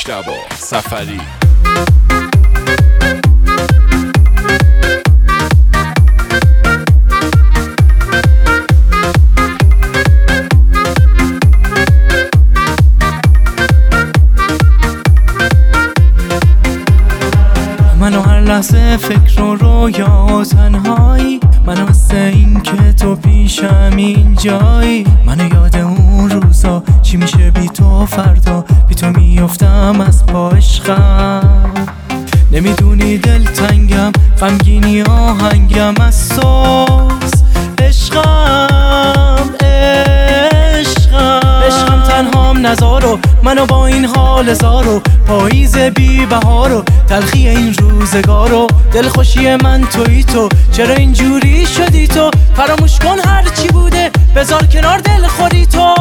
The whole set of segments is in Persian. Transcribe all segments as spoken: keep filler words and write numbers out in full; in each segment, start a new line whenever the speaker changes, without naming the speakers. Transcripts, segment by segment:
مجتبی سفری.
منو هر لحظه فکر و رویا و تنهایی، منو مثل این که تو پیشم اینجایی. منو یاد اون روزا چی میشه بی تو، فردا بی تو میافتم از پا عشقم. نمیدونی دل تنگم، غمگینی آهنگم از سوز. عشقم عشقم عشقم تنهام نزارو، منو با این حال زارو. پاییز بی بهارو، تلخی این روزگارو. دلخوشی من تویی تو، چرا اینجوری شدی تو؟ فراموش کن هر چی بوده، بذار کنار دل خوری تو.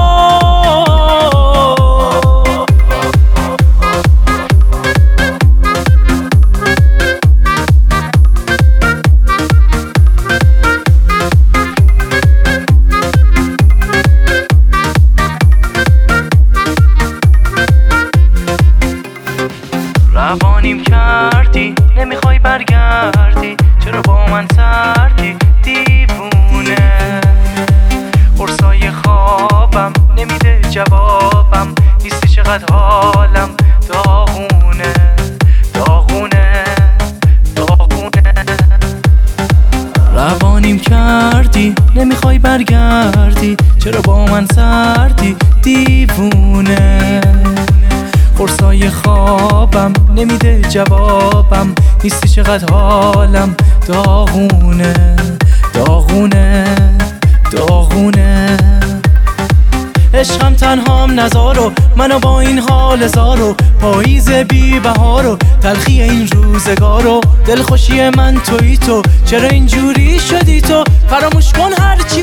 روانیم کردی، نمیخوای برگردی، چرا با من سردی دیوونه؟ قرصای خوابم نمیده جوابم، نیستی چقدر حالم داغونه داغونه داغونه. روانیم کردی، نمیخوای برگردی، چرا با من سردی دیوونه؟ قرصای خوابم نمیده جوابم، نیستی چقدر حالم داغونه داغونه داغونه. عشقم تنهام نزارو، منو با این حال زارو. پاییز بی بهارو، تلخی این روزگارو. دلخوشی من تویی تو، چرا اینجوری شدی تو؟ فراموش کن هر چی